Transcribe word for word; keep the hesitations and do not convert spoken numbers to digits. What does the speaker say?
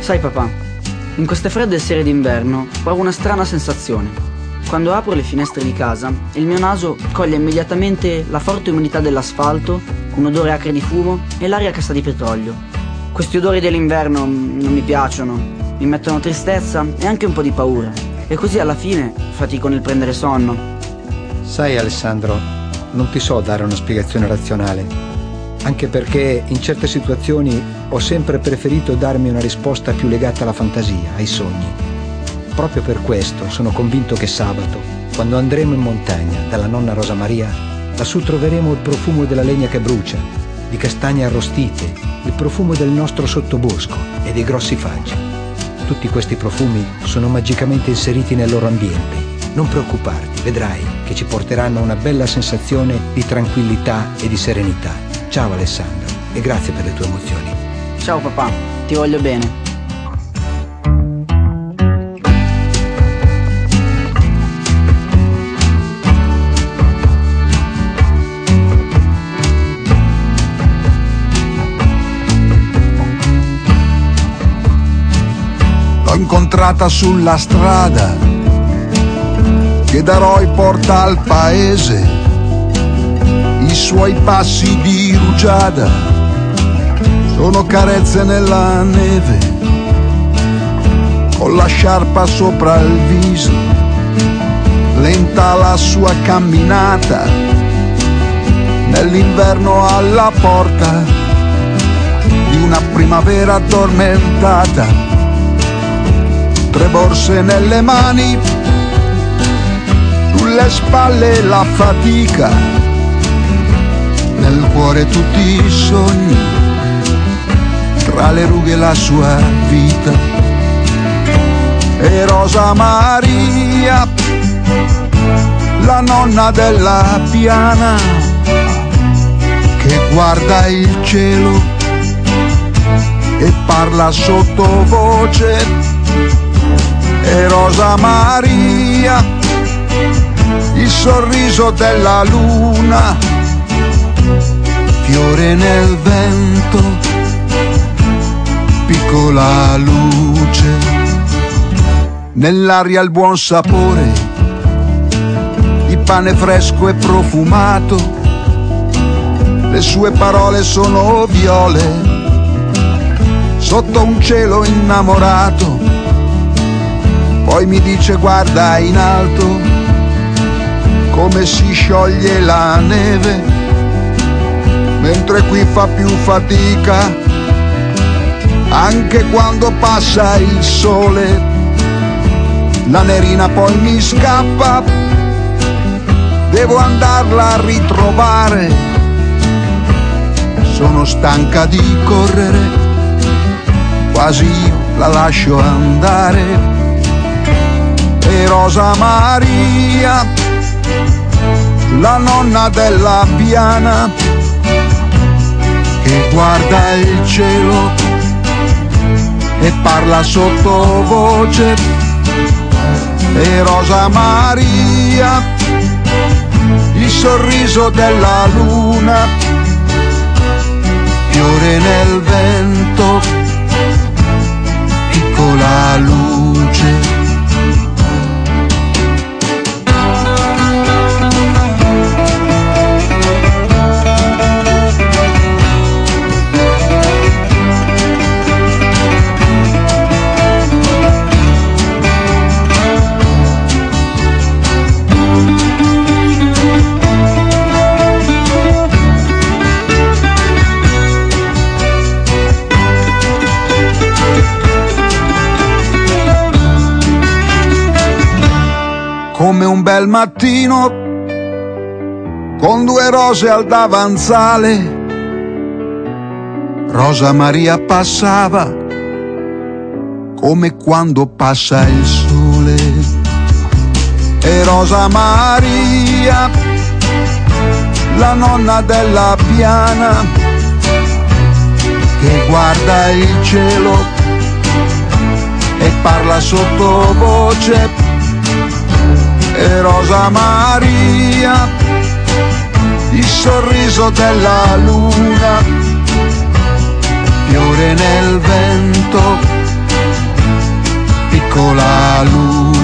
Sai papà, in queste fredde sere d'inverno provo una strana sensazione. Quando apro le finestre di casa, il mio naso coglie immediatamente la forte umidità dell'asfalto, un odore acre di fumo e l'aria che sa di petrolio. Questi odori dell'inverno non mi piacciono, mi mettono tristezza e anche un po' di paura. E così alla fine fatico nel prendere sonno. Sai Alessandro, non ti so dare una spiegazione razionale. Anche perché in certe situazioni ho sempre preferito darmi una risposta più legata alla fantasia, ai sogni. Proprio per questo sono convinto che sabato, quando andremo in montagna dalla nonna Rosa Maria, lassù troveremo il profumo della legna che brucia, di castagne arrostite, il profumo del nostro sottobosco e dei grossi faggi. Tutti questi profumi sono magicamente inseriti nel loro ambiente. Non preoccuparti, vedrai che ci porteranno a una bella sensazione di tranquillità e di serenità. Ciao Alessandro e grazie per le tue emozioni. Ciao papà, ti voglio bene. L'ho incontrata sulla strada che da Roi porta al paese, i suoi passi di rugiada sono carezze nella neve, con la sciarpa sopra il viso, lenta la sua camminata, nell'inverno alla porta di una primavera addormentata, tre borse nelle mani, sulle spalle la fatica, nel cuore tutti i sogni, tra le rughe la sua vita. E Rosa Maria, la nonna della piana, che guarda il cielo e parla sottovoce. E Rosa Maria, il sorriso della luna, fiore nel vento, piccola luce, nell'aria il buon sapore di pane fresco e profumato, le sue parole sono viole sotto un cielo innamorato. Poi mi dice guarda in alto come si scioglie la neve, mentre qui fa più fatica, anche quando passa il sole. La nerina poi mi scappa, devo andarla a ritrovare, sono stanca di correre, quasi io la lascio andare. E Rosa Maria, la nonna della piana, che guarda il cielo e parla sottovoce. E Rosa Maria, il sorriso della luna, fiore nel vento, piccola luce. Come un bel mattino, con due rose al davanzale, Rosa Maria passava, come quando passa il sole. E Rosa Maria, la nonna della piana, che guarda il cielo e parla sottovoce. E Rosa Maria, il sorriso della luna, fiore nel vento, la luce.